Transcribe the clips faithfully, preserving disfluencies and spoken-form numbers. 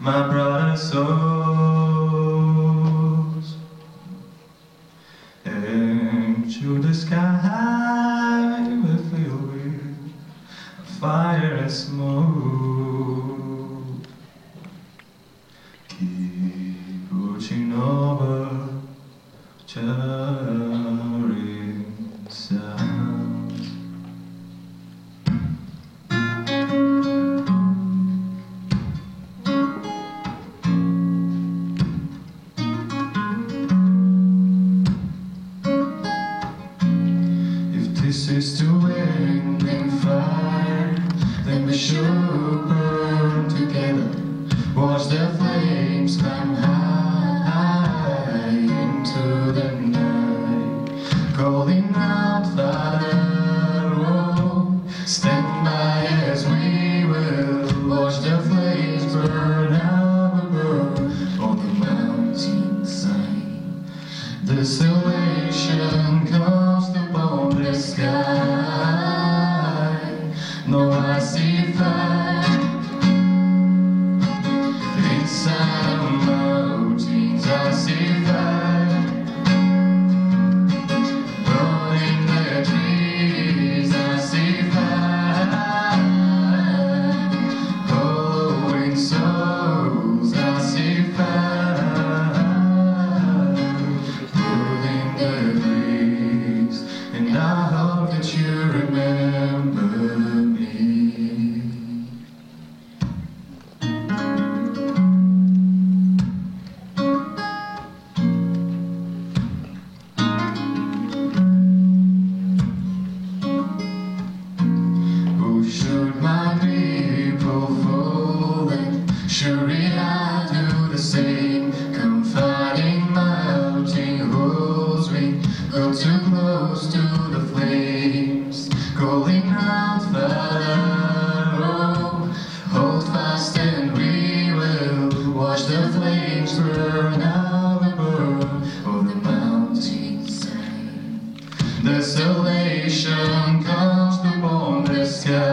my brother's souls, and to the sky we feel with fire and smoke. Keep watching over charring sounds. This is the wind and fire, then we should burn together. Watch the flames climb high into the night, calling out, Father, oh, stand by as we will. Watch the flames burn out above on the mountainside. Desolation comes upon the sky. No, I see fire inside the mountains. I see fire burning the trees. I see fire following souls. I see fire burning the breeze, and I hope that you remember me. Oh, should my people fall, then surely I do the same. Confiding mountain holes, we go too close to the flames, calling out, Father, oh, hold fast and we will watch the flames burn out above on the mountainside. Desolation comes upon the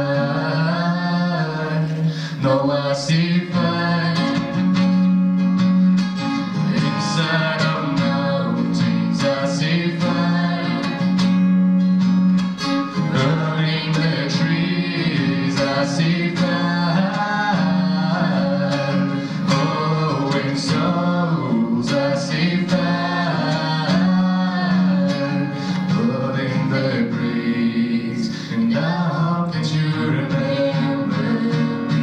sky. No, I see fire inside the mountains. I see fire burning the trees. I see fire following souls. I see fire burning the breeze, and I hope that you remember me.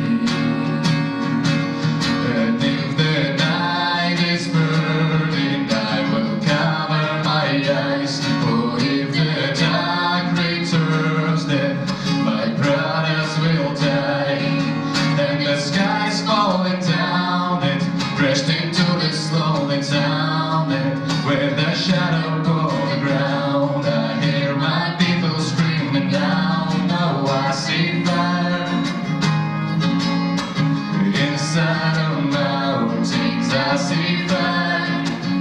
And if the night is burning, I will cover my eyes. For if the dark returns, then my brothers will die. And the sky's falling down and crashed into this lonely town. And with the shadow on the ground, I hear my people screaming down. Oh, I see fire inside the mountains. I see fire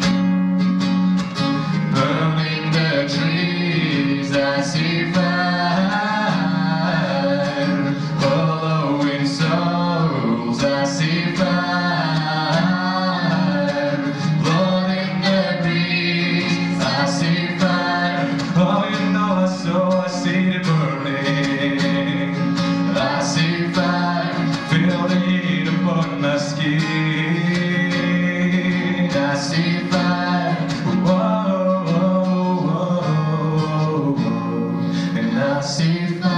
burning the trees. I see fire following souls. I see fire blowing the breeze. I see fire. Oh, you know I saw, I see it burning. I see fire, feel the heat upon my skin. I see fire, whoa, whoa, whoa, whoa. And I see fire.